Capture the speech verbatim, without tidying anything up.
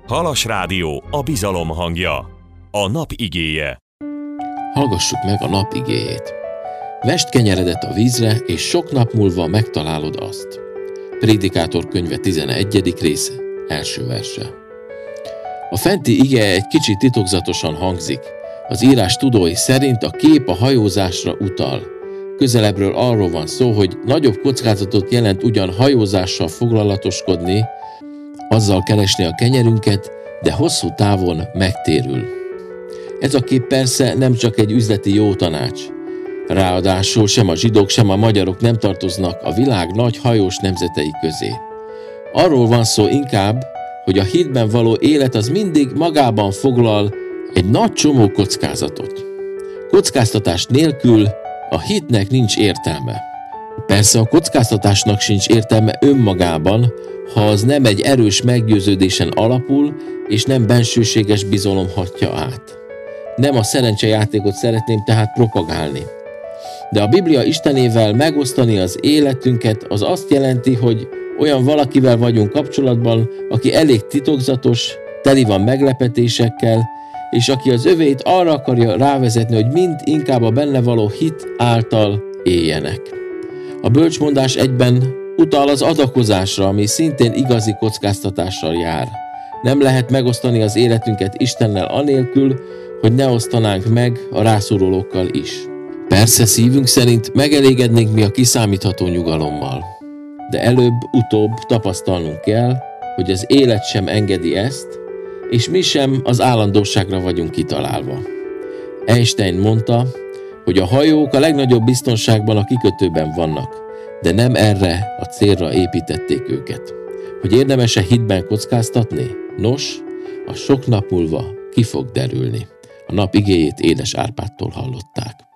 Halas Rádió, a bizalom hangja. A nap igéje. Hallgassuk meg a nap igéjét. Vesd kenyeredet a vízre, és sok nap múlva megtalálod azt. Prédikátor könyve tizenegyedik része, első verse. A fenti ige egy kicsit titokzatosan hangzik. Az írás tudói szerint a kép a hajózásra utal. Közelebbről arról van szó, hogy nagyobb kockázatot jelent ugyan hajózással foglalatoskodni, azzal keresni a kenyerünket, de hosszú távon megtérül. Ez a kép persze nem csak egy üzleti jó tanács. Ráadásul sem a zsidók, sem a magyarok nem tartoznak a világ nagy hajós nemzetei közé. Arról van szó inkább, hogy a hitben való élet az mindig magában foglal egy nagy csomó kockázatot. Kockáztatás nélkül a hitnek nincs értelme. Persze a kockáztatásnak sincs értelme önmagában, ha az nem egy erős meggyőződésen alapul, és nem bensőséges bizalom hatja át. Nem a szerencsejátékot szeretném tehát propagálni. De a Biblia Istenével megosztani az életünket az azt jelenti, hogy olyan valakivel vagyunk kapcsolatban, aki elég titokzatos, teli van meglepetésekkel, és aki az övét arra akarja rávezetni, hogy mind inkább a benne való hit által éljenek. A bölcsmondás egyben utal az adakozásra, ami szintén igazi kockáztatással jár. Nem lehet megosztani az életünket Istennel anélkül, hogy ne osztanánk meg a rászorulókkal is. Persze szívünk szerint megelégednénk mi a kiszámítható nyugalommal. De előbb-utóbb tapasztalnunk kell, hogy az élet sem engedi ezt, és mi sem az állandóságra vagyunk kitalálva. Einstein mondta, hogy a hajók a legnagyobb biztonságban a kikötőben vannak, de nem erre a célra építették őket. Hogy érdemes-e hitben kockáztatni? Nos, a sok nap múlva ki fog derülni. A nap igéjét Édes Árpádtól hallották.